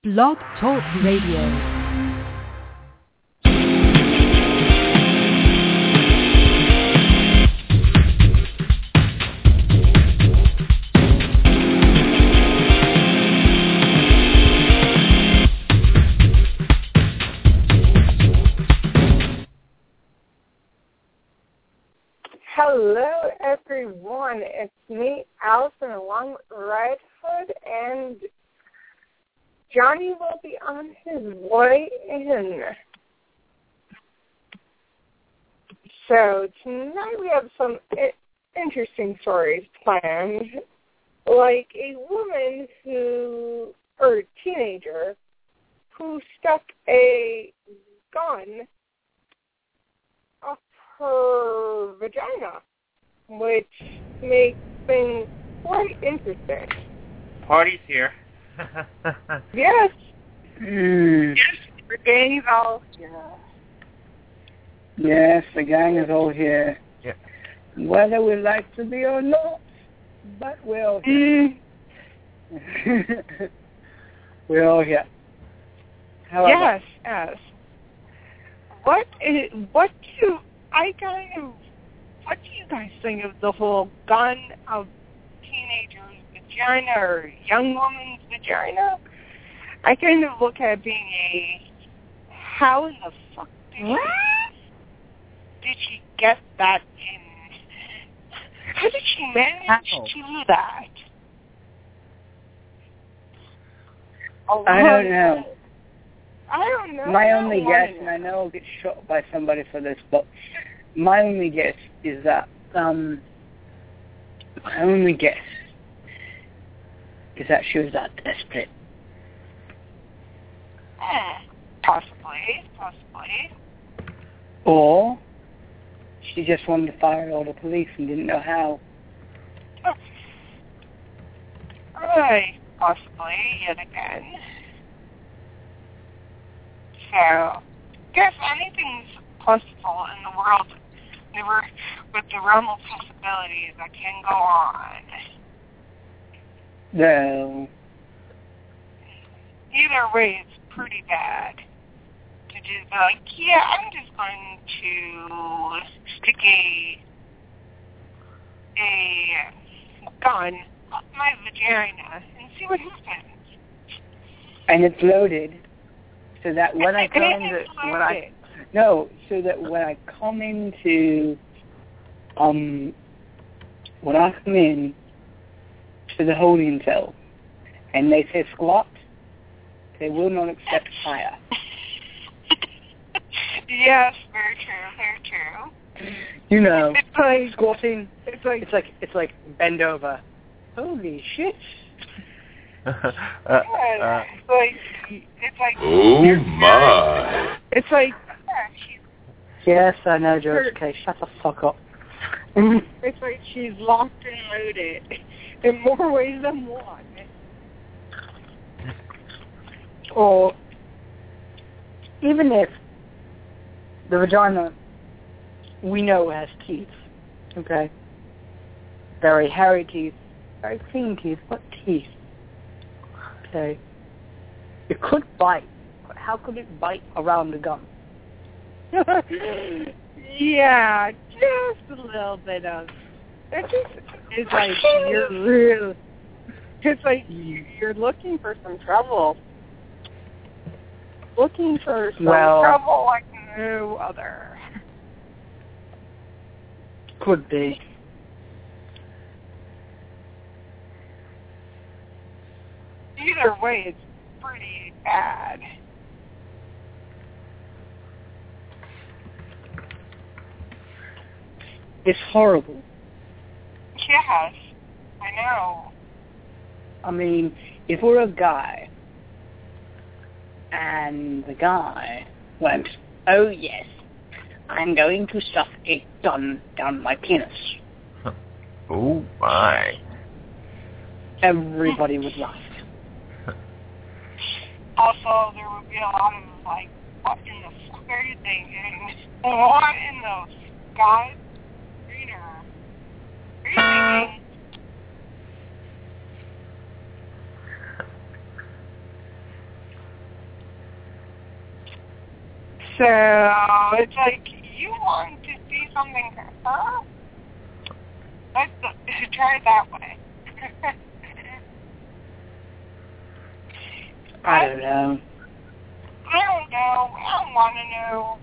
Blog Talk Radio. Hello, everyone. It's me, Allison, along with Red Hood, and Johnny will be on his way in. So tonight we have some interesting stories planned, like a woman or a teenager, who stuck a gun up her vagina, which makes things quite interesting. Party's here. Yes. Yes, the gang is all here. Yes, the gang is all here. Yeah. Whether we like to be or not, but we're all here. We're all here. Yes. What do you guys think of the whole gun of teenagers' vagina or young woman's vagina? I kind of look at it being how in the fuck did she get that in? How did she manage to do that? I don't know. My only guess, and I know I'll get shot by somebody for this, but my only guess is that she was that desperate. Possibly. Or she just wanted to fire all the police and didn't know how. Right, possibly, yet again. So, guess anything's possible in the world with the realm of possibilities that can go on. No. Either way, it's pretty bad to just be like, yeah, I'm just going to stick a gun up my vagina and see what happens. And it's loaded, so that when I come in to the holding cell and they say squat, they will not accept fire. Yes, very true. You know, it's like squatting. It's like bend over. Holy shit! It's like oh my! It's like yes, I know, George. Okay, shut the fuck up. It's like she's locked and loaded in more ways than one. Or even if the vagina, we know, has teeth, okay? Very hairy teeth, very clean teeth, but teeth, okay? It could bite, but how could it bite around the gum? Yeah, just a little bit of. It's like you're looking for some trouble. Looking for some trouble like no other. Could be. Either way, it's pretty bad. It's horrible. Yes, I know. I mean, if we're a guy, and the guy went, oh yes, I'm going to stuff a gun down my penis. Oh my. Everybody would laugh. Also, there would be a lot of like, what in the fuck are you thinking? What in the God greener are you thinking? So it's like, you want to see something, huh? Let's try it that way. I don't know. I don't want to know.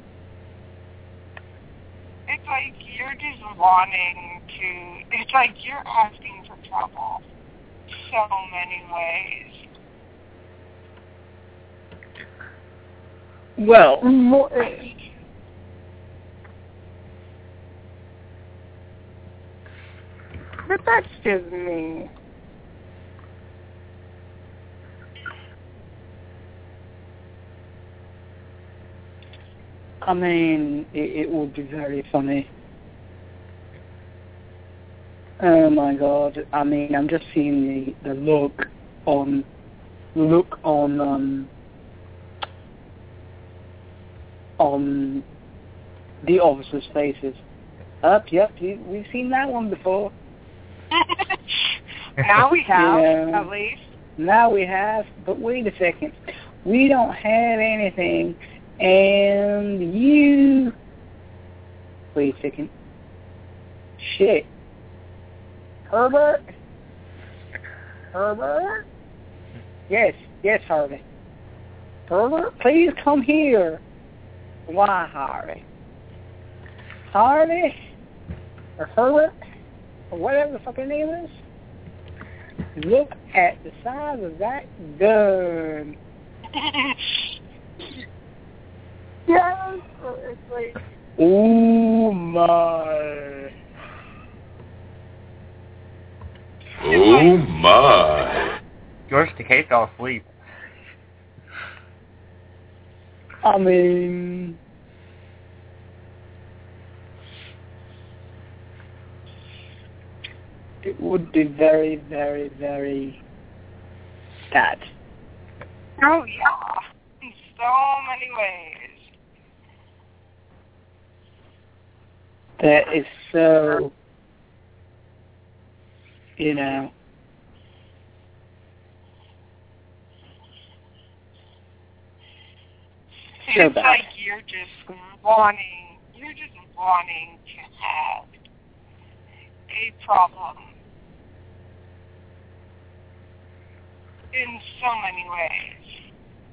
It's like you're just wanting to, it's like you're asking for trouble so many ways. Well, but that's just me. I mean, it would be very funny. Oh my God! I mean, I'm just seeing the look on the officers' faces. Yep, we've seen that one before. Now we have, Yeah. at least. Now we have, but wait a second. We don't have anything, and you... Wait a second. Shit. Herbert? Yes, Harvey. Herbert, please come here. Why, Harvey? Harvey? Or Herbert? Or whatever the fuck your name is? Look at the size of that gun. Yeah, it's like... Oh, my. Oh my. George Takei fell asleep. I mean... It would be very, very, very sad. Oh, yeah. In so many ways. That is so... You know... So It's bad. like you're just wanting to have a problem in so many ways.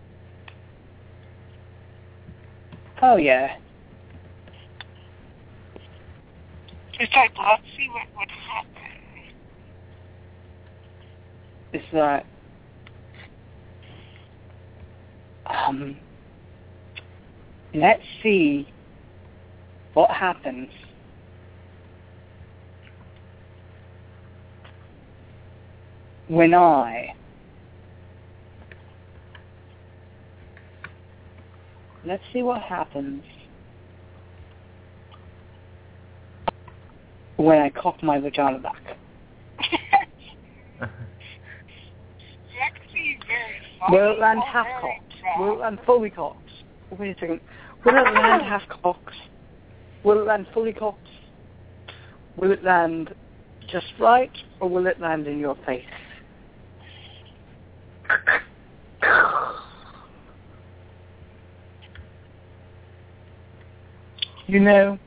Oh, yeah. It's like, let's see what would happen. It's like... let's see what happens when let's see what happens when I cock my vagina back. Actually, very funny. Will it land half cocked? Will it land fully cocked? Wait a second. Will it land half cocked? Will it land fully cocked? Will it land just right, or will it land in your face? You know,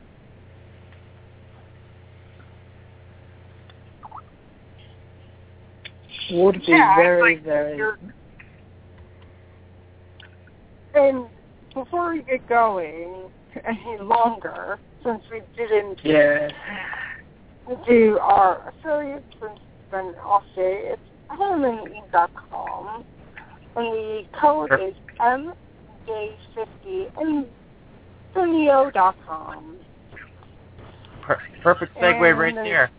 would be very, very... And before we get going any longer, since we didn't do our affiliates since it's been off day, it's HelloMinE.com, and the code is MJ50 and Vimeo.com. Perfect segue right there.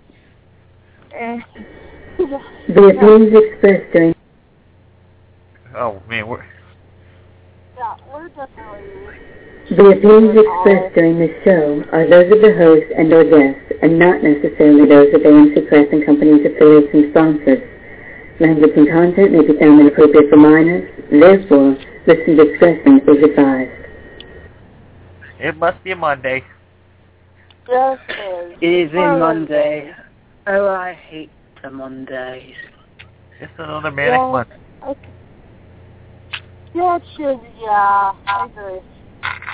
The opinions expressed during... Oh, man, we're definitely... The opinions expressed during this show are those of the host and or guests, and not necessarily those of ANC Press and Company's affiliates and sponsors. Language and content may be found inappropriate for minors. Therefore, listener discretion is advised. It must be a Monday. Yes, It is a Monday. Oh, I hate the Mondays. Just another manic month. Yeah, it should. Yeah, I agree.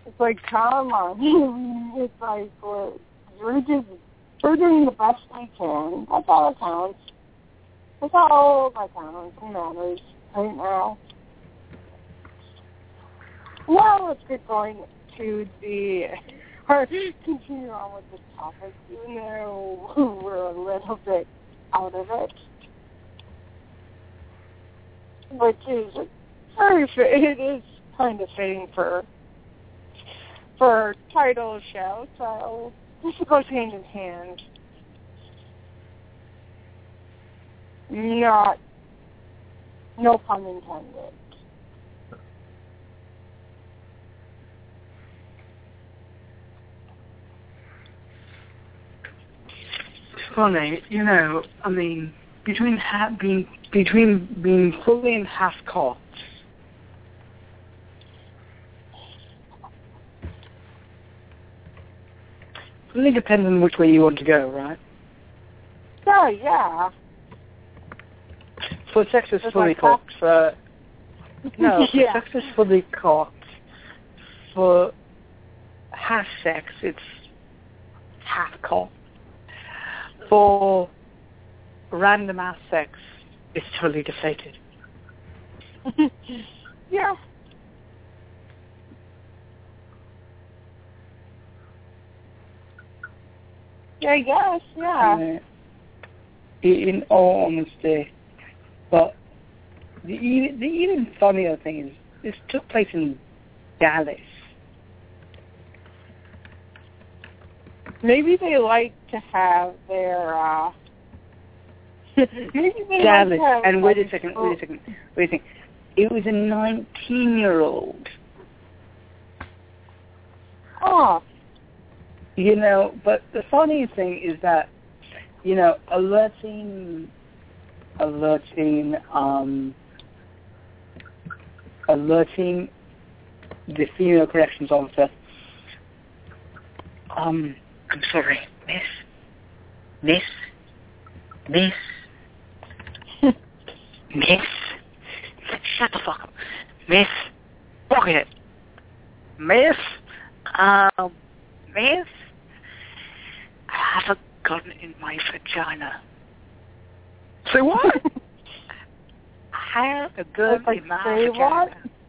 It's like, come on. It's like, we're doing the best we can. That's all that counts. That's all that counts and matters right now. Well, let's get going to continue on with this topic, even though we're a little bit out of it. Which is it is kind of fitting for title of show, so this goes hand in hand. No pun intended. It's funny, I mean, between being fully and half cocked. It really depends on which way you want to go, right? Oh, yeah. For sex is fully cocked. For sex is fully cocked. For half sex, it's half cocked. For random ass sex, it's totally deflated. Yeah. Yeah, I guess, yeah. In all honesty, but the even funnier thing is this took place in Dallas. Maybe they like to have their maybe they Dallas. like to have, And wait a second. It was a 19-year-old. Oh. But the funny thing is that, alerting the female corrections officer. I'm sorry, Miss. Shut the fuck up. Miss. Walk it. Miss. Miss. I have a gun in my vagina. Say what? I have a gun in my vagina. What?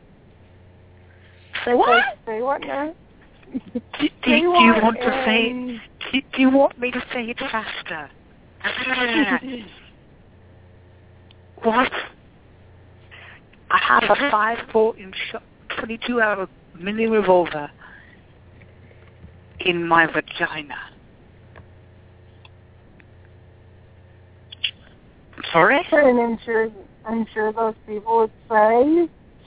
Say what? Say what now? Do you want to say? Do you want me to say it faster? What? I have a 5.4-inch 22-hour mini revolver in my vagina. Sorry? And I'm sure those people would say,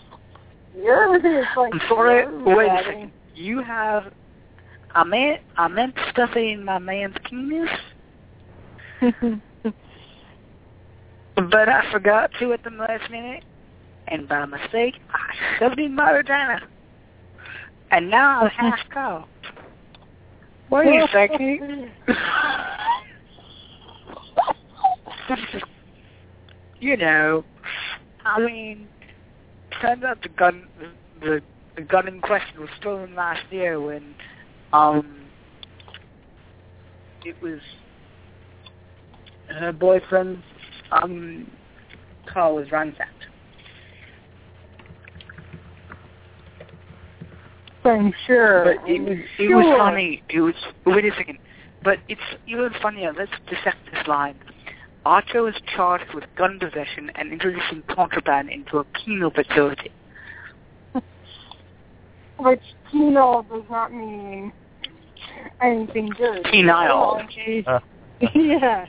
I'm sorry. Wait a second. You have I meant stuff in my man's penis, but I forgot to at the last minute, and by mistake I shoved it in my vagina, and now I'm half cocked. Wait a second. I mean, turns out the gun in question was stolen last year when it was her boyfriend's car was ransacked. I'm sure. But it was funny. Wait a second. But it's even funnier. Let's dissect this line. Archer was charged with gun possession and introducing contraband into a penal facility. Which penal does not mean anything good. Penile. Yeah.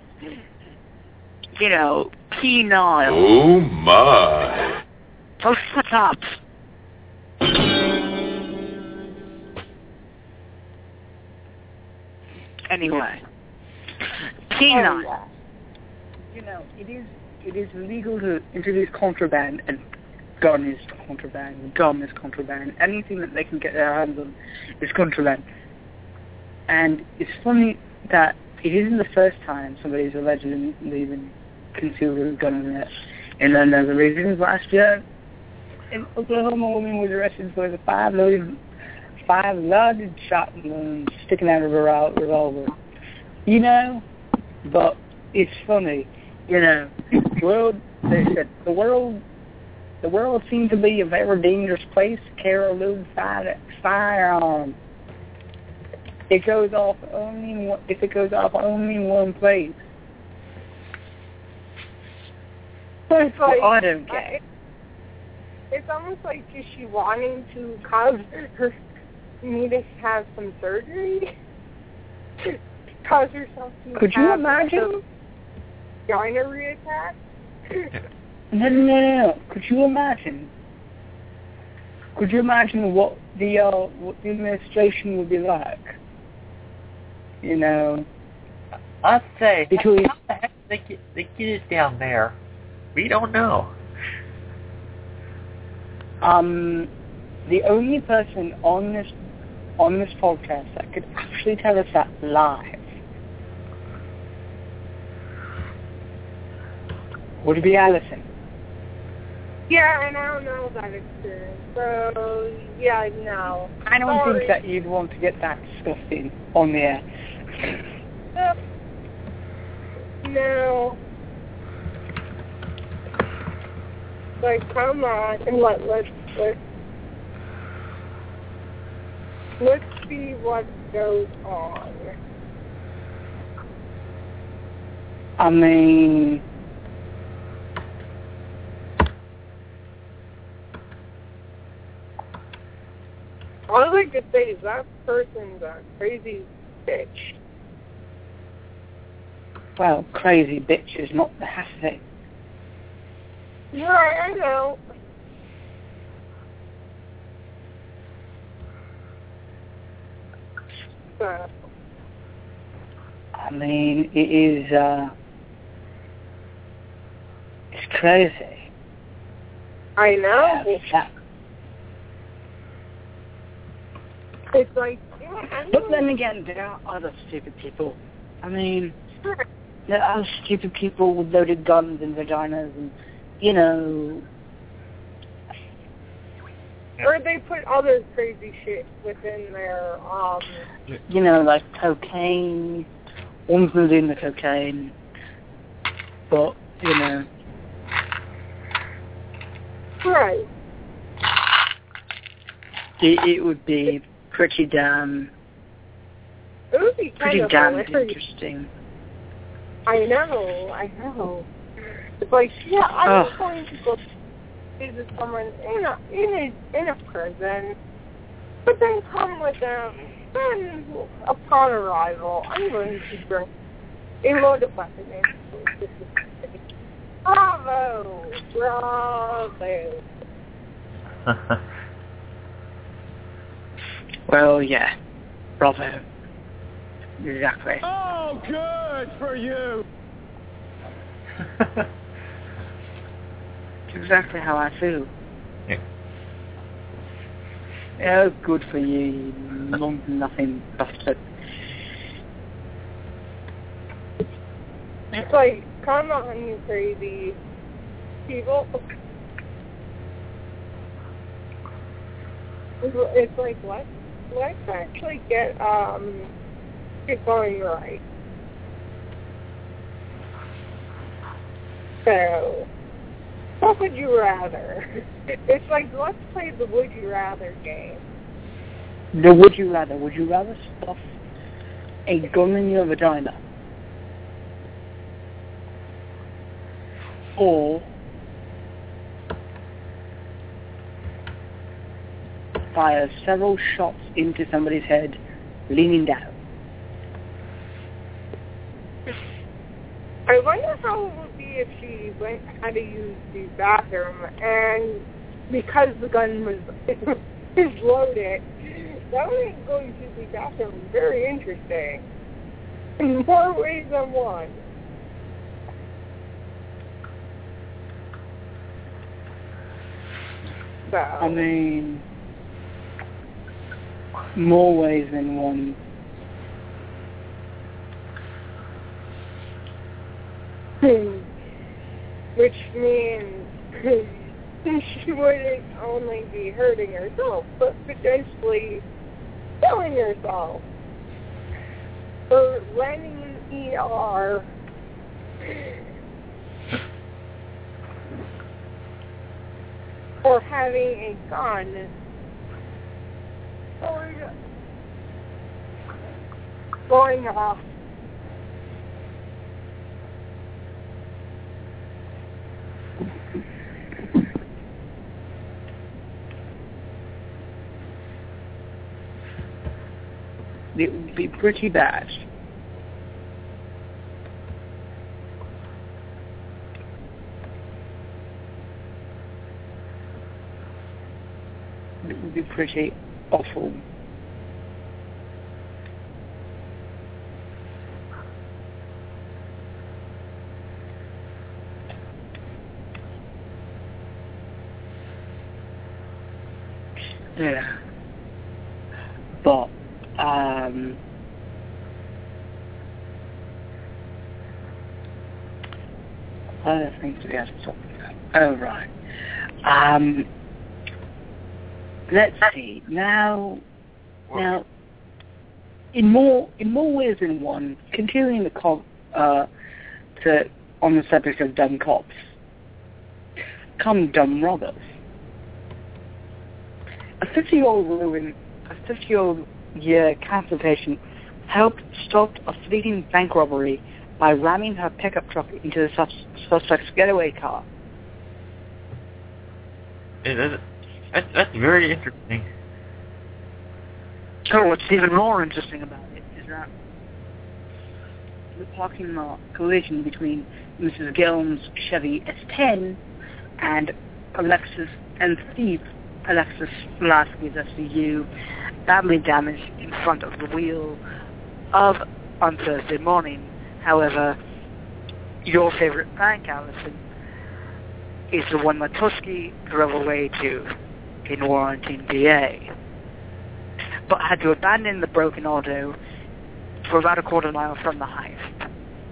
Penile. Oh my. Those flip-flops. Anyway. Penile. Oh, yeah. It is illegal to introduce contraband, and gun is contraband, gum is contraband. Anything that they can get their hands on is contraband. And it's funny that it isn't the first time somebody's allegedly been concealed with a gun in another region. Last year, in Oklahoma, a woman was arrested for the 5 loaded 5 loaded shotguns sticking out of a revolver. You know? But it's funny. You know, they said the world seems to be a very dangerous place to carry a loaded firearm. If it goes off only in one place. It's like, I don't care. It's almost like, is she wanting to cause me to have some surgery? Cause herself to Could you imagine? Binary attack? No. Could you imagine? Could you imagine what the administration would be like? You know, I'd say, because how the heck did they get it down there? We don't know. The only person on this podcast that could actually tell us that live would be Allison. Yeah, and I don't know that experience. So, yeah, no. I don't think that you'd want to get that disgusting on the air. No. Like, come on, and let's see what goes on. I mean, all I could say is that person's a crazy bitch. well, crazy bitch is not the half of it. Right, I know. So, I mean, it is, it's crazy. I know. Yeah. It's like, yeah, I know. But then again, there are other stupid people. I mean, there are stupid people with loaded guns and vaginas and, you know... Or they put other crazy shit within their, You know, like cocaine. One's not in the cocaine. But, you know... Right. It would be pretty damn... It would be kind of hilarious. Interesting. I know. It's like, yeah, I'm going to go visit someone in a prison, but then come with them. Then, upon arrival, I'm going to bring a loaded weapon in. Bravo! Well, yeah. Bravo. Exactly. Oh, good for you! It's exactly how I feel. Yeah. Oh, good for you, nothing bastard. It's like, come on, you crazy people. It's like, let's actually get going right. So, what would you rather? It's like, let's play the would you rather game. The would you rather? Would you rather stuff a gun in your vagina? Or fire several shots into somebody's head, leaning down? I wonder how it would be if she had to use the bathroom, and because the gun is loaded, that would make going to the bathroom very interesting in more ways than one. So, I mean, more ways than one. Which means she wouldn't only be hurting herself, but potentially killing yourself, or landing in ER, or having a gun, or going off. It would be pretty bad. It would be pretty awful. Yeah. But other things we have to talk about. Oh, right. Let's see. Now, in more ways than one, continuing the on the subject of dumb cops, come dumb robbers. A 50-year cancer patient helped stop a fleeting bank robbery by ramming her pickup truck into the suspect's getaway car. That's very interesting. So what's even more interesting about it is that the parking lot collision between Mrs. Gilm's Chevy S10 and Steve Alexis Lasky's SUV badly damaged in front of the wheel of on Thursday morning. However, your favorite bank, Allison, is the one Matusky drove away to in Warrenton, PA, but had to abandon the broken auto for about a quarter mile from the heist.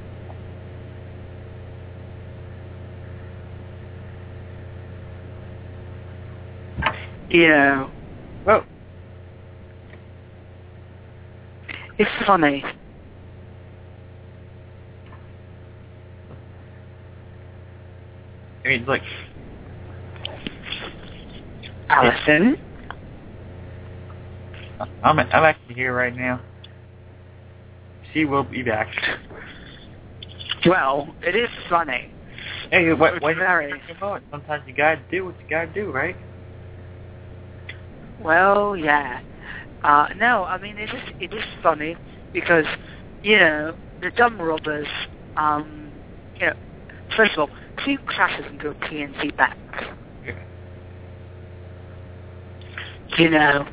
You know, well, it's funny. I mean, like, Allison? I'm actually here right now. She will be back. Well, it is funny. Hey, what very... Sometimes you gotta do what you gotta do, right? Well, yeah. No, I mean, it is funny because, you know, the dumb robbers, you know, first of all, 2 crashes into a PNC bank. Yeah. You know,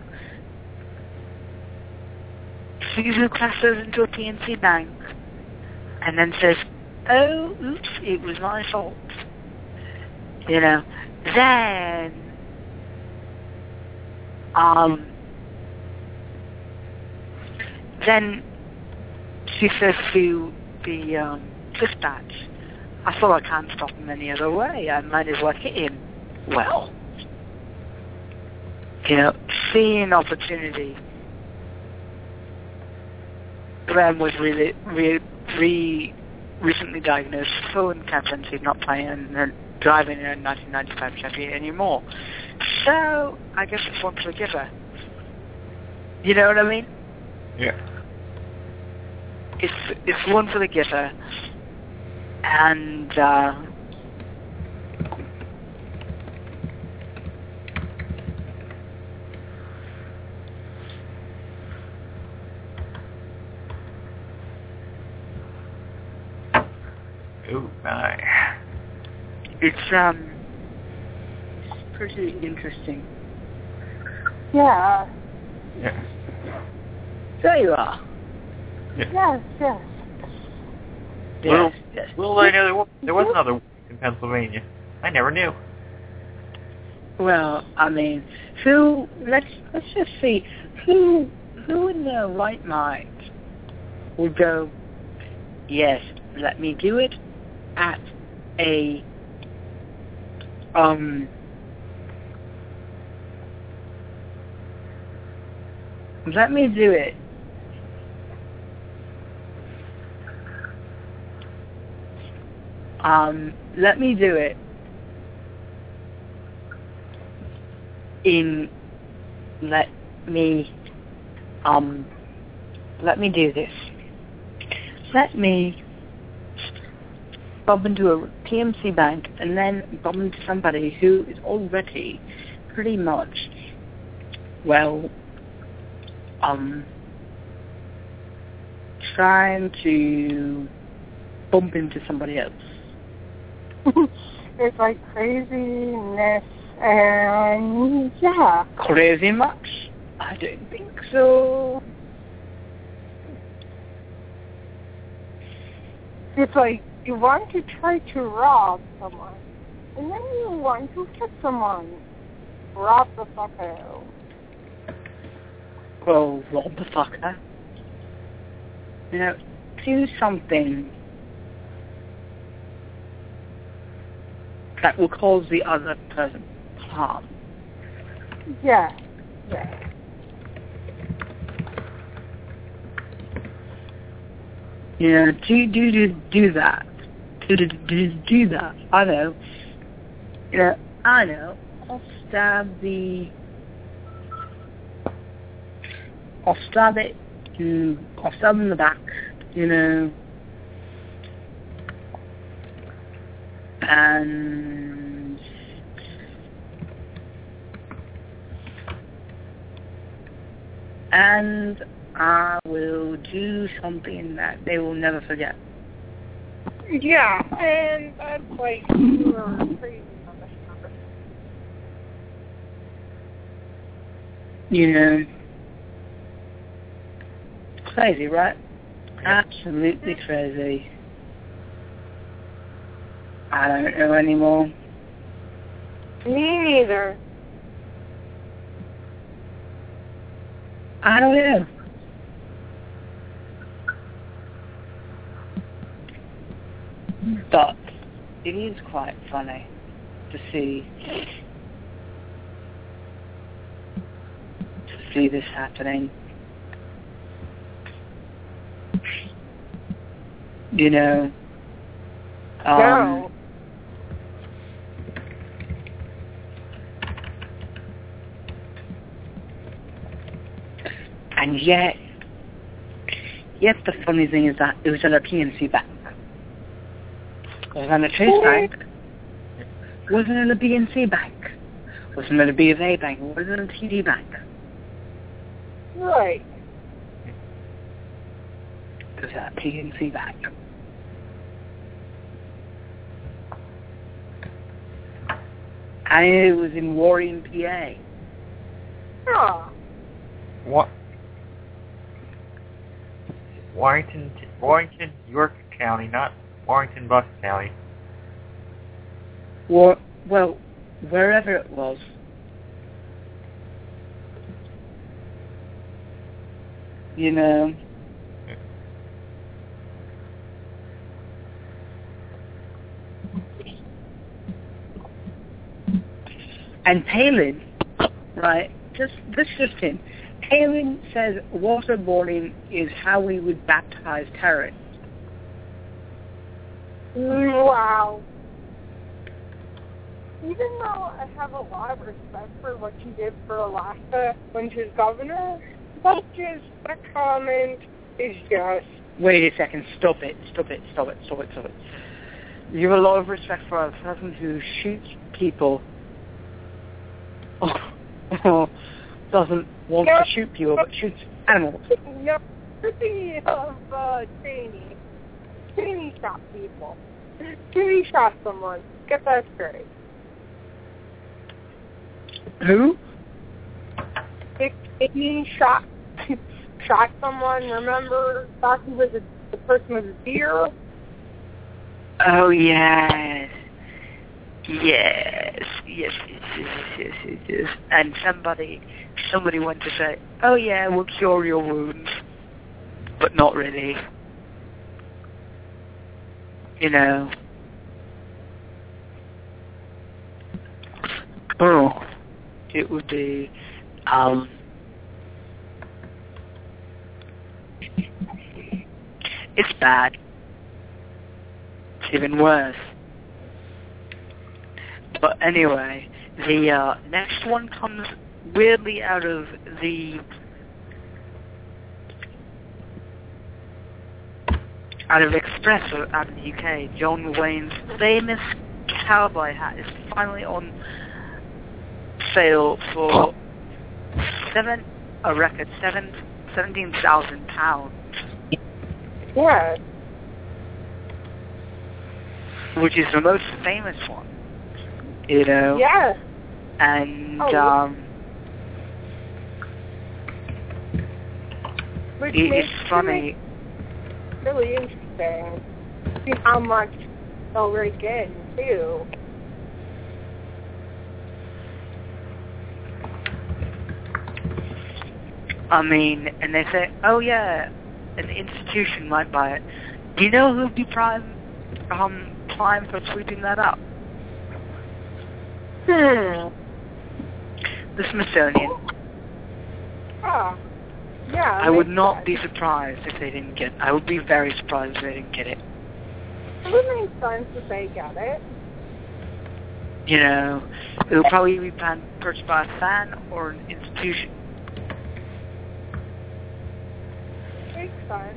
2 crashes into a PNC bank and then says, oh, oops, it was my fault. You know, then she says to the dispatch, I thought I can't stop him any other way. I might as well hit him. Well, you know, seeing opportunity. Graham was recently diagnosed with colon cancer and she's not planning on driving in a 1995 Chevy anymore. So, I guess it's one for the giver. You know what I mean? Yeah. It's one for the giver. And, oh my. It's pretty interesting. Yeah. Yeah. There you are. Yes. Well, Yes. Well, I know there was another one in Pennsylvania. I never knew. Well, I mean, let's just see, who in their right mind would go, yes, let me do it at a, Let me do it. Let me do it in, let me do this. Let me bump into a PNC bank and then bump into somebody who is already pretty much, well, trying to bump into somebody else. It's like craziness and yeah. Crazy much? I don't think so. It's like you want to try to rob someone, and then you want to hit someone. Rob the fucker. Well, rob the fucker. You know, do something that will cause the other person harm. Yeah. You know, do that. Do that. I know. You know, I know. I'll stab it. I'll stab in the back, you know. And I will do something that they will never forget. Yeah, and that's like you're crazy on this number. You know, crazy, right? Absolutely crazy. I don't know anymore. Me neither. I don't know. But it is quite funny to see this happening. You know. No. And yet the funny thing is that it was at a PNC bank. It was at a Chase bank. It wasn't at a BNC bank. It wasn't at a B of A bank. It wasn't at a TD bank. Right. It was at a PNC bank. And it was in Warren, PA. Oh. What? Warrington, York County, not Warrington, Bucks County. Well, wherever it was. You know. And Palin, right, this just in. Palin says waterboarding is how we would baptize terrorists. Wow. Even though I have a lot of respect for what she did for Alaska when she was governor, that comment is just... Wait a second, stop it. You have a lot of respect for a person who shoots people. Doesn't want to shoot people, but shoots animals. No, speaking of Cheney. Cheney shot people. Cheney shot someone. Get that straight. Who? Cheney shot someone. Remember, thought he was the person was a deer. Oh yes. Yes. And somebody went to say, "Oh yeah, we'll cure your wounds," but not really. You know. Oh, it would be It's bad. It's even worse. But anyway, the next one comes weirdly out of Express, or out of the UK. John Wayne's famous cowboy hat is finally on sale for a record £17,000. Yeah. Which is the most famous one, you know. Yeah. And which it's funny. Really interesting. See how much they'll rake in too. I mean, and they say, oh yeah, an institution might buy it. Do you know who'd be prime for sweeping that up? The Smithsonian. Oh, yeah. I would not be surprised if they didn't get it. I would be very surprised if they didn't get it. It would make sense if they get it. You know, it will probably be purchased by a fan or an institution. Makes sense.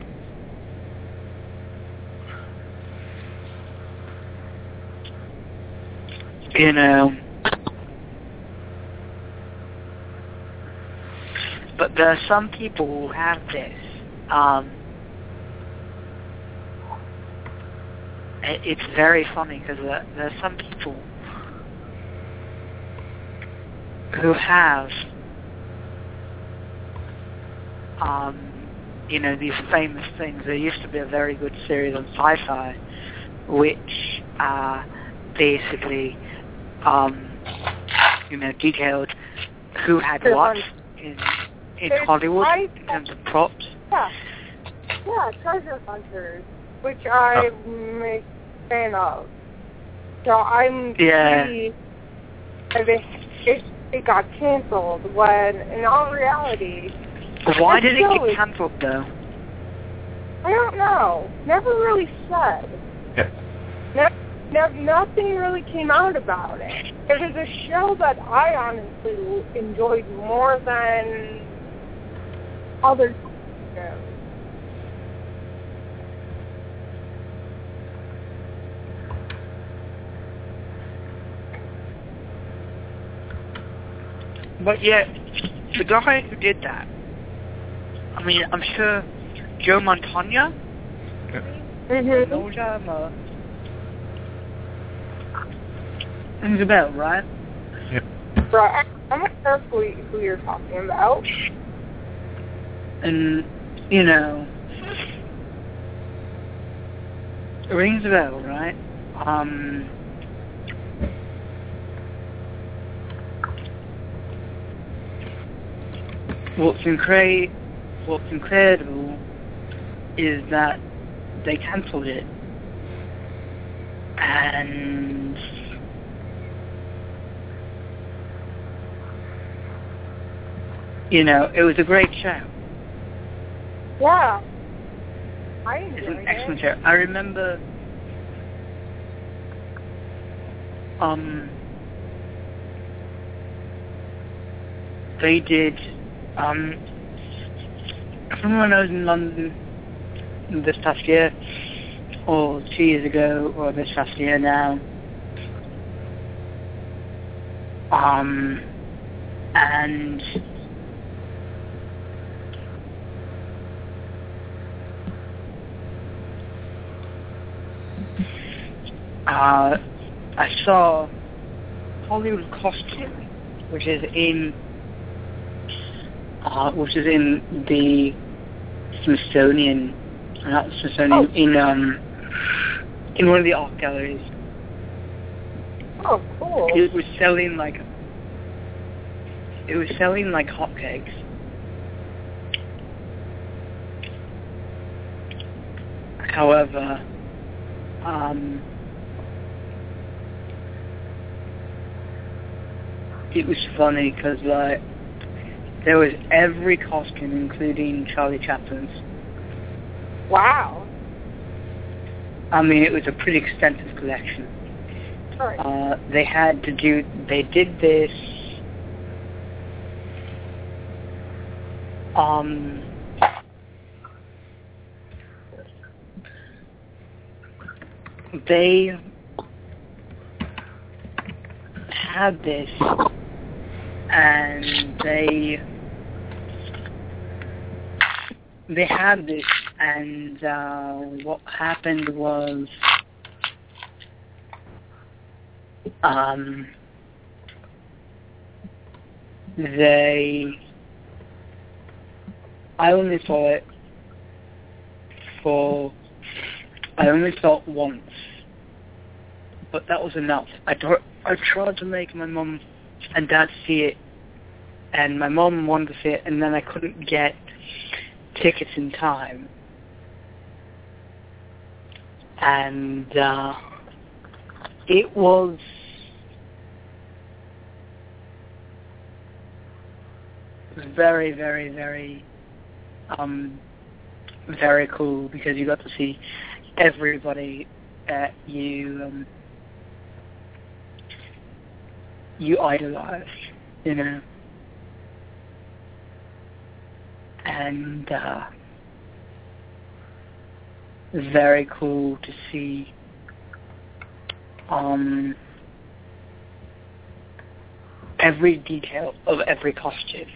You know, but there are some people who have this. It's very funny because there are some people who have, you know, these famous things. There used to be a very good series on Sci-Fi, which basically, you know, detailed who had what in Hollywood in terms of props. Yeah, Treasure Hunters, which I'm a fan of. So I'm it got canceled when, in all reality... Why did it get canceled, though? I don't know. Never really said. Nothing really came out about it. It was a show that I honestly enjoyed more than other shows. But yet, the guy who did that, I mean, I'm sure Joe Montana? Rings a bell, right? Yep. Right. I'm not sure who you're talking about. And, you know, it rings a bell, right? What's incredible is that they cancelled it. And you know, it was a great show. Yeah. I enjoyed It's an excellent show. I remember they did I remember when I was in London this past year, or 2 years ago, or this past year now, and I saw Hollywood Costume, which is in the Smithsonian, not the Smithsonian, in one of the art galleries. Oh, cool. It was selling like hotcakes. However, it was funny because like there was every costume, including Charlie Chaplin's. Wow. I mean, it was a pretty extensive collection. Right. They did this, they had this, and what happened was, I only saw it once, but that was enough. I tried to make my mum and dad see it, and my mum wanted to see it, and then I couldn't get tickets in time. And it was very, very, very, very cool, because you got to see everybody that you idolize, you know. And very cool to see every detail of every costume.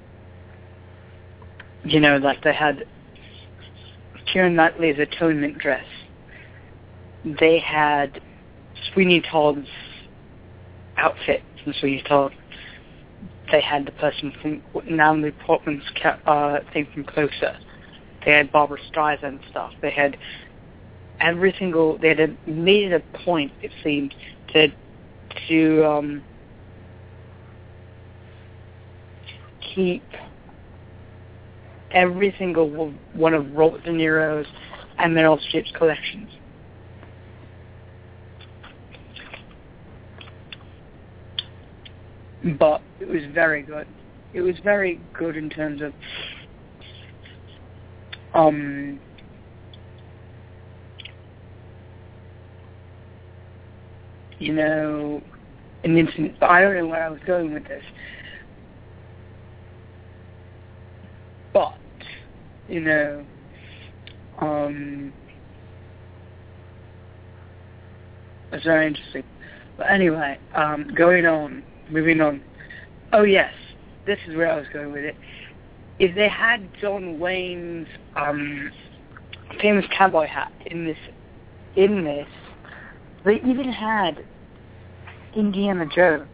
You know, like they had Keira Knightley's atonement dress. They had Sweeney Todd's outfit from Sweeney Todd. They had the person from Natalie Portman's thing from Closer. They had Barbara Streisand stuff. They had they had made it a point, it seemed, to keep every single one of Robert De Niro's and Meryl Streep's collections. But it was very good. It was very good in terms of you know, an instant. I don't know where I was going with this, but you know, it's very interesting. But anyway, moving on. Oh yes, this is where I was going with it. If they had John Wayne's famous cowboy hat in this, they even had Indiana Jones.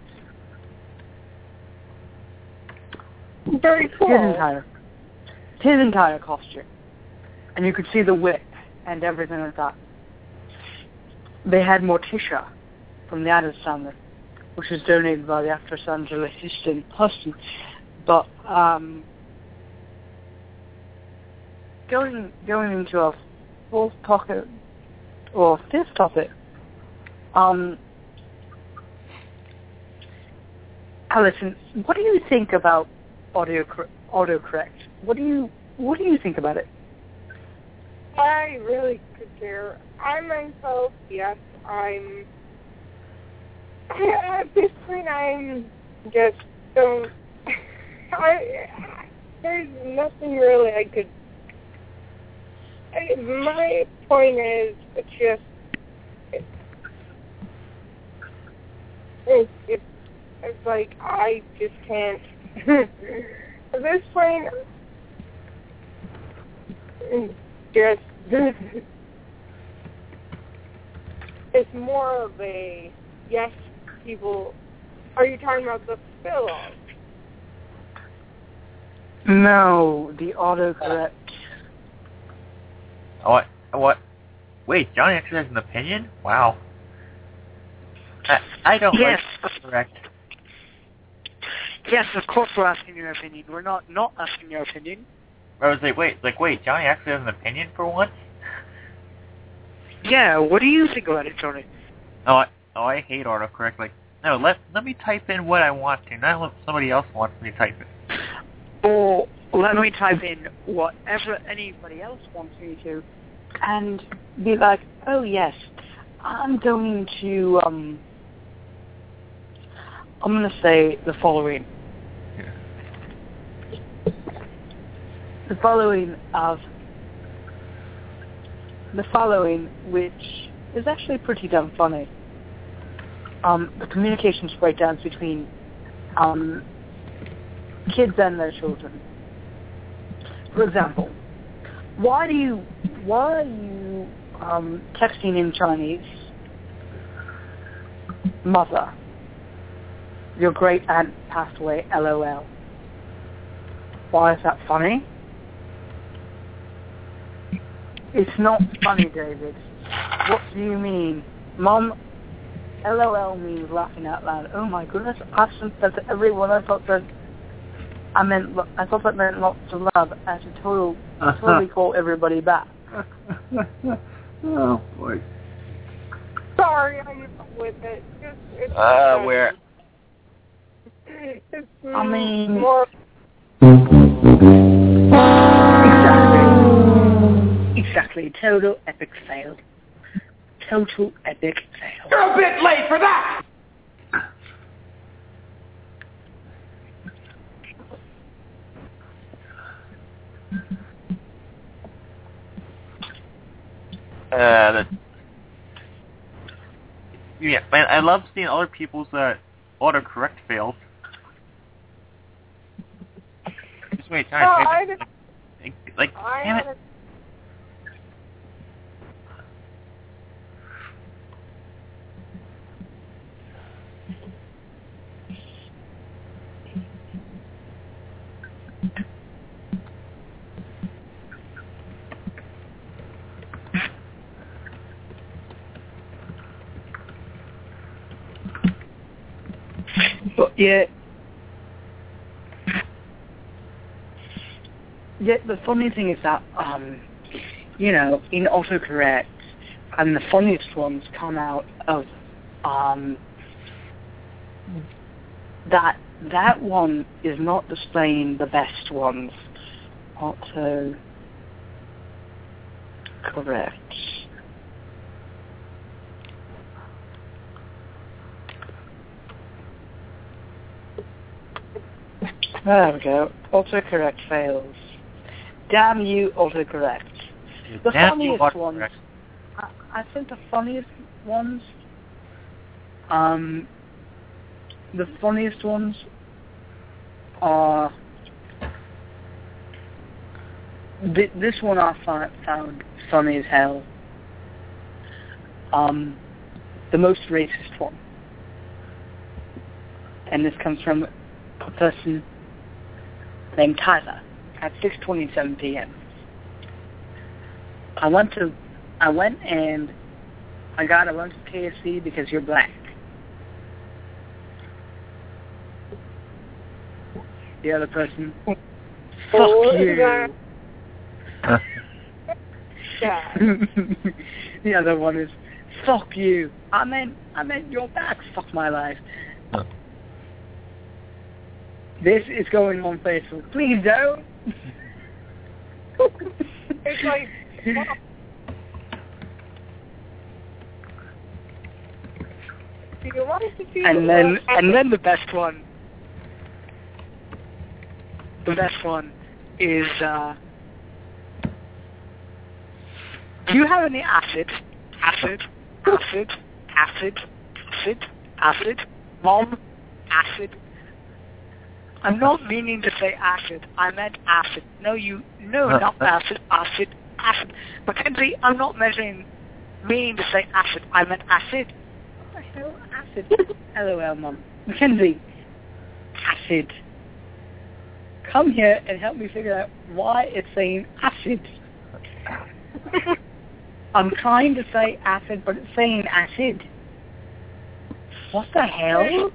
Very cool. His entire costume, and you could see the whip and everything like that. They had Morticia from the Addams Family, which was donated by the actress Angela Huston. But going into our fifth topic, Alison, what do you think about autocorrect? What do you think about it? I really could care. I myself, yes, at this point, I'm just don't. There's nothing really I could. My point is, it's like I just can't. At this point, just it's more of a yes. People, are you talking about the film? No, the autocorrect. What? Wait, Johnny actually has an opinion? Wow. I don't like autocorrect. Yes, of course we're asking your opinion. We're not asking your opinion. I was like, wait, Johnny actually has an opinion for once? Yeah, what do you think about it, Johnny? I hate autocorrect. Like, no, let me type in what I want to, not what somebody else wants me to type in. let me type in whatever anybody else wants me to, and be like, oh yes, I'm going to say the following. The following, which is actually pretty damn funny. The communications breakdowns between kids and their children. For example, why are you texting in Chinese? Mother, your great aunt passed away, LOL. Why is that funny? It's not funny, David. What do you mean? Mom, LOL means laughing out loud. Oh my goodness, I sent that to everyone. I thought that meant lots of love. I should totally call everybody back. Oh boy. Sorry, I'm with it. It's where? It's I mean, more. Exactly. Total epic fail. Total epic fail. You're a bit late for that! Yeah, man, I love seeing other people's autocorrect fails. Just many times. Damn it. But yet, the funny thing is that, in autocorrect, and the funniest ones come out of, that one is not displaying the best ones. Autocorrect. There we go. Autocorrect fails. Damn you, autocorrect. The funniest ones. I think the funniest ones. The funniest ones are. This one I found funny as hell. The most racist one. And this comes from a person named Tyler at 6:27 p.m. I went and I got a lunch at KFC because you're black. The other person, fuck you. The other one is, fuck you. I meant your back. Fuck my life. This is going on Facebook. Please don't. It's like. Do you want to see and then the best one. The best one is. Do you have any acid? Acid. Acid. Acid. Acid. Acid. Mom. Acid. I'm not meaning to say acid. I meant acid. No, not acid. Acid. Acid. Mackenzie, I'm not meaning to say acid. I meant acid. What the hell? Acid. LOL, Mom. Mackenzie. Acid. Come here and help me figure out why it's saying acid. I'm trying to say acid, but it's saying acid. What the hell?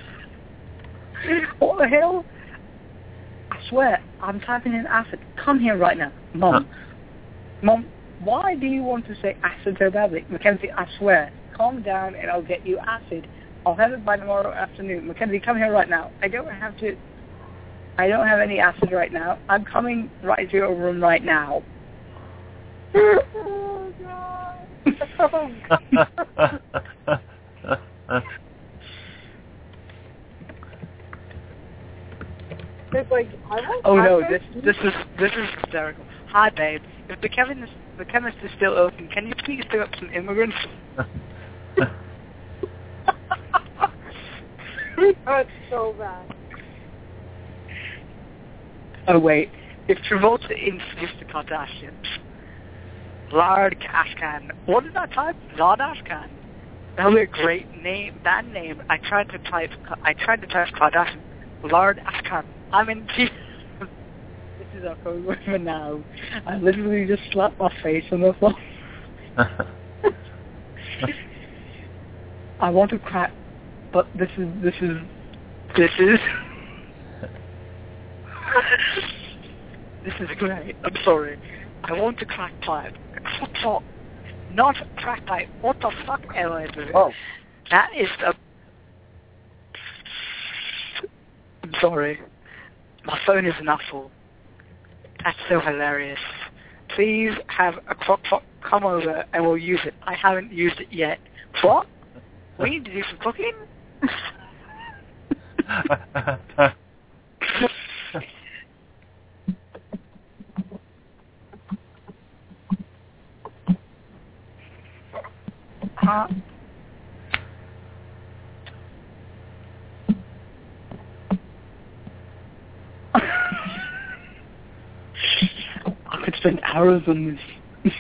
What the hell? I swear, I'm typing in acid. Come here right now. Mom. Mom, why do you want to say acid so badly? Mackenzie, I swear. Calm down and I'll get you acid. I'll have it by tomorrow afternoon. Mackenzie, come here right now. I don't have I don't have any acid right now. I'm coming right to your room right now. Oh, God. Oh, God. It's like, this is hysterical. Hi, babe. If the chemist is still open, can you please pick up some immigrants? That's so bad. Oh wait, if Travolta introduced the Kardashians, Lard Ashcan. What did I type? Lard Ashcan. That would be a great band name. I tried to type Kardashian. Lard Ashcan. I'm in. This is our code word for now. I literally just slapped my face on the phone. I want to crack, but this is. This is great. I'm sorry. I want to crack pipe. Not crack pipe. What the fuck am I doing? Oh. That is the... I'm sorry. My phone is an Apple. That's so hilarious. Please have a crock pot come over and we'll use it. I haven't used it yet. What? We need to do some cooking? I could spend hours on this.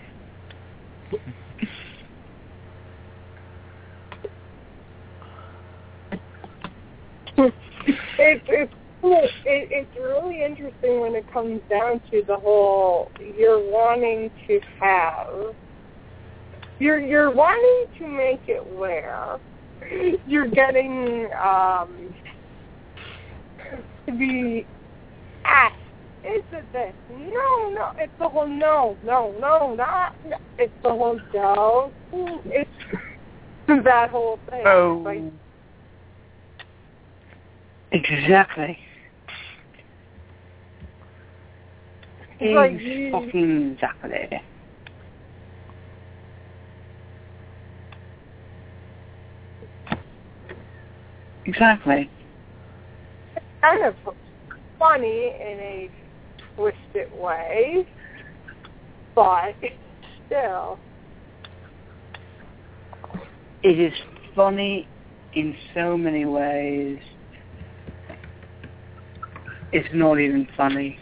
It's really interesting when it comes down to the whole you're wanting to have. You're wanting to make it where you're getting to be asked, is it this? No, it's the whole no, not. It's the whole no. It's that whole thing. Oh. Like, Exactly. Like fucking exactly. Exactly. It's kind of funny in a twisted way, but still. It is funny in so many ways. It's not even funny.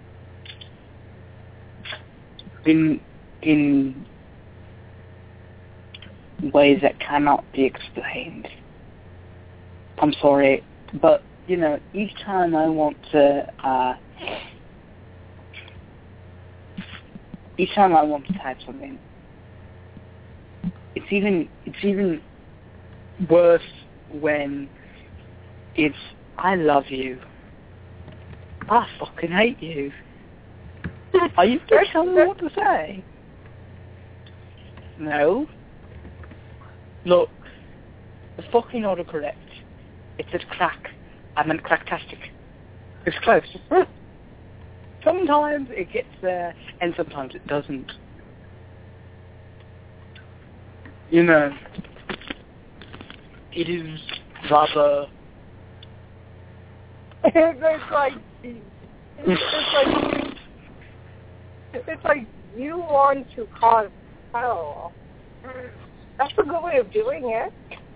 In ways that cannot be explained. I'm sorry, but you know, each time I want to type something, it's even worse when it's I love you. I fucking hate you. Are you going to tell me what to say? No. Look, the fucking autocorrect. It says crack. I meant cracktastic. It's close. Sometimes it gets there, and sometimes it doesn't. You know, it is rather... It's like you want to cause hell. That's a good way of doing it.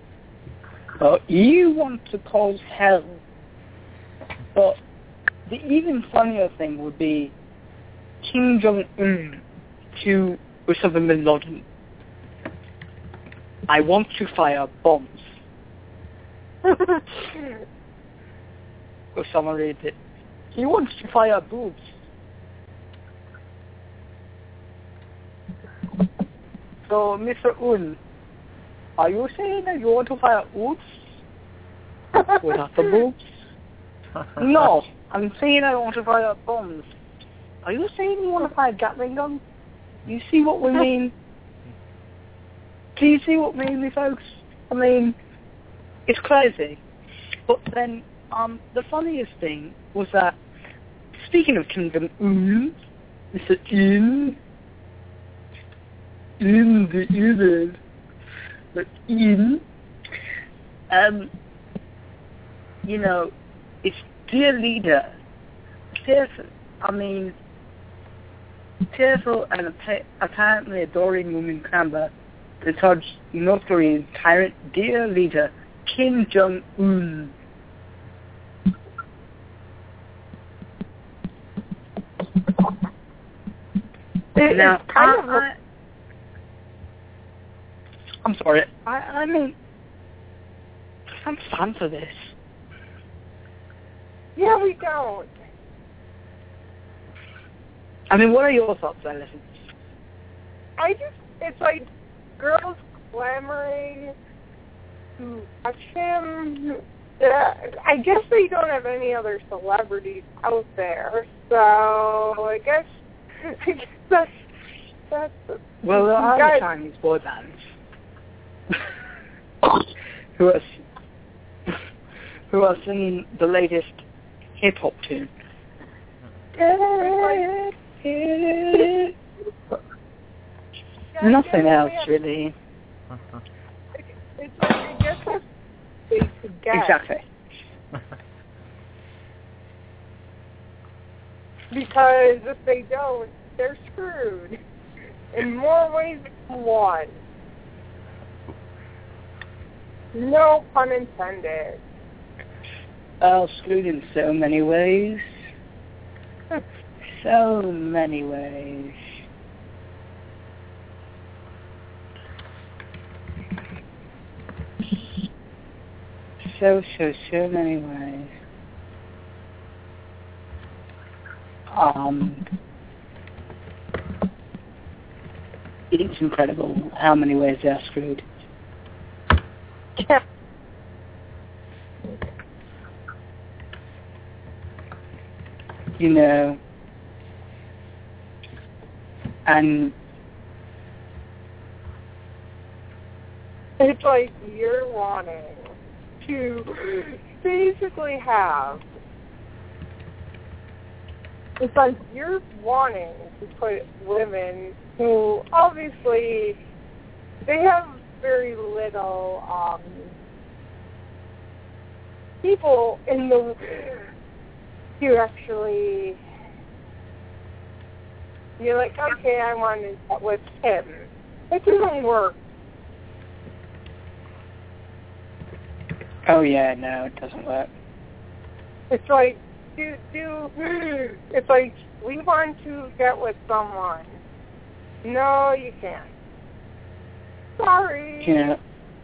You want to cause hell. But the even funnier thing would be Kim Jong-un to Osama bin Laden. I want to fire bombs. Osama read it. He wants to fire boobs. So, Mr. Un, are you saying that you want to fire boobs? Without the boobs? No, I'm saying I want to fire bombs. Are you saying you want to fire Gatling guns? You see what we mean? Do you see what we mean, folks? I mean, it's crazy. But then the funniest thing was that, speaking of Kim Jong-un, Mr. In the evening, but you know, it's dear leader, tearful and apparently adoring woman Kamba, to touch North Korea's tyrant, dear leader, Kim Jong-un. Now, I'm sorry. I mean, I'm fun for this. Yeah, we don't. I mean, what are your thoughts, Alison? It's like girls clamoring to watch him. I guess they don't have any other celebrities out there, so I guess that's well, there are Chinese boy bands who are singing the latest hip hop tune. Nothing else, really. It's like, I guess that's they forget. Exactly. Because if they don't, they're screwed in more ways than one. No pun intended. Screwed in so many ways. So many ways. So many ways. It's incredible how many ways they are screwed. Yeah. You know, and it's like you're wanting to basically have, it's like you're wanting to put women who obviously they have very little people in the you actually you're like, okay, I want to get with him. It doesn't work. Oh yeah, no, it doesn't work. It's like it's like we want to get with someone. No, you can't. Sorry. Yeah.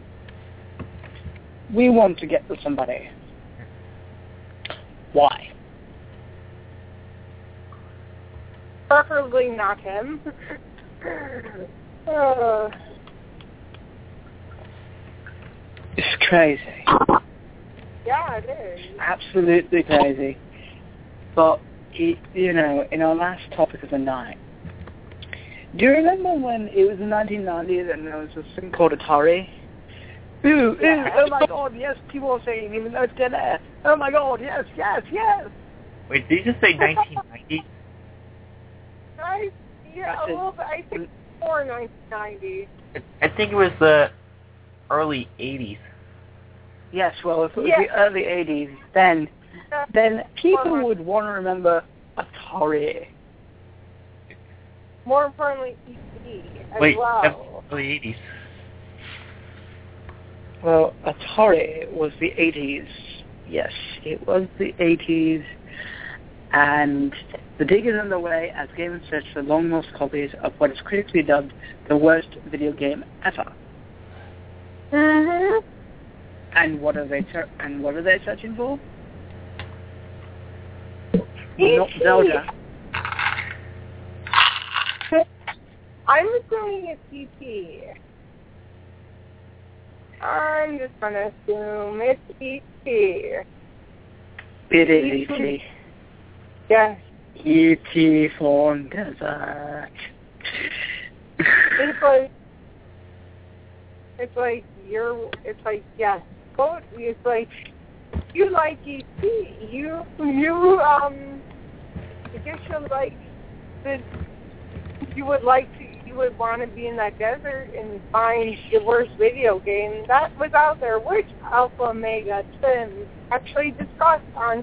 We want to get with somebody. Why? Preferably not him. It's crazy. Yeah, it is. Absolutely crazy. But, you know, in our last topic of the night, do you remember when it was the 1990s and there was this thing called Atari? Ooh, oh my god, yes, people are saying even though it's dead air. Oh my god, yes. Wait, did you just say 1990? I think before 1990. I think it was the early 80s. Yes, well, if it was the early 80s, then people would want to remember Atari. More importantly, E.T. as Wait, well. early 80s. Well, Atari was the 80s. Yes, it was the 80s. And the dig is underway as gamers search for long lost copies of what is critically dubbed the worst video game ever. Mm-hmm. And what are they searching for? E.T. Not Zelda. I'm assuming it's E.T. I'm just going to assume it's E.T. It is E.T. Yes. E.T. from desert. It's like yes. It's like You like E.T. You would want to be in that desert and find the worst video game that was out there, which Alpha Omega Sims actually discussed on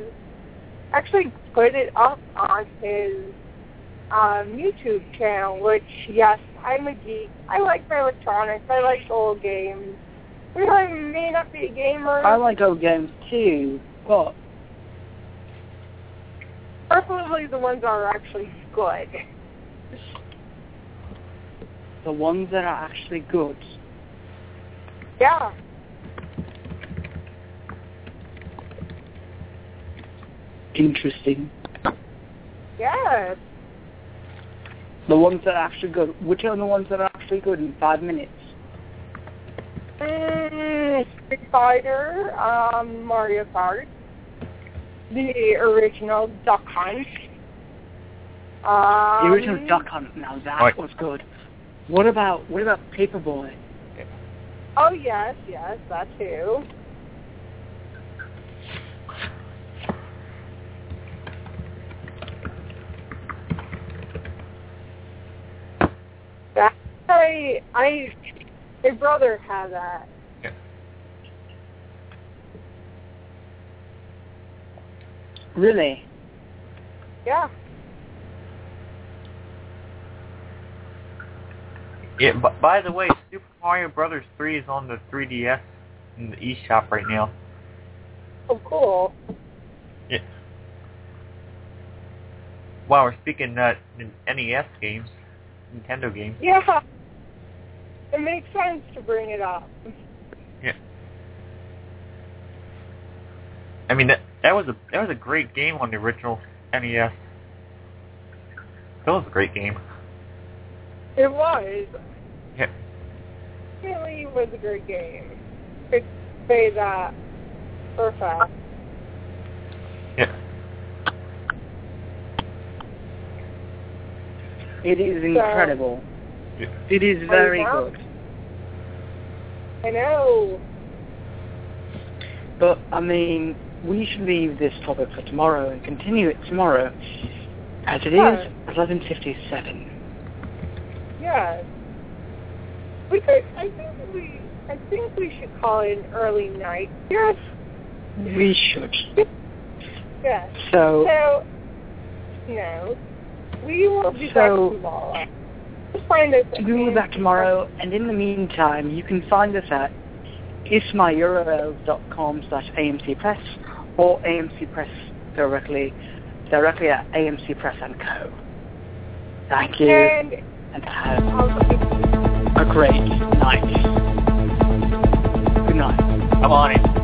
put it up on his YouTube channel, which, yes, I'm a geek. I like my electronics. I like old games. I may not be a gamer. I like old games too, but preferably the ones that are actually good. The ones that are actually good. Yeah. Interesting. Yes. The ones that are actually good. Which are the ones that are actually good in 5 minutes? Street Fighter, Mario Kart, the original Duck Hunt. The original Duck Hunt. Now that was good. What about Paperboy? Oh yes, that too. My brother had that. Yeah. Really? Yeah. Yeah, but by the way, Super Mario Brothers 3 is on the 3DS in the eShop right now. Oh, cool. Yeah. Wow, we're speaking NES games, Nintendo games. Yeah. It makes sense to bring it up. Yeah. I mean that was a great game on the original NES. That was a great game. It was. Yeah. It really was a great game. Could say that for a fact. Yeah. It is incredible. Yeah. It is very good. I know. But, I mean, we should leave this topic for tomorrow and continue it tomorrow, as it is 11:57. Yeah. We could. I think we should call it an early night. Yes. We should. Yes. So no. We will be back tomorrow. Find us. We will be back tomorrow, and in the meantime, you can find us at ismyurl.com/AMCpress or AMC Press directly at AMC Press & Co. Thank you, and have a great night. Good night. I'm on it.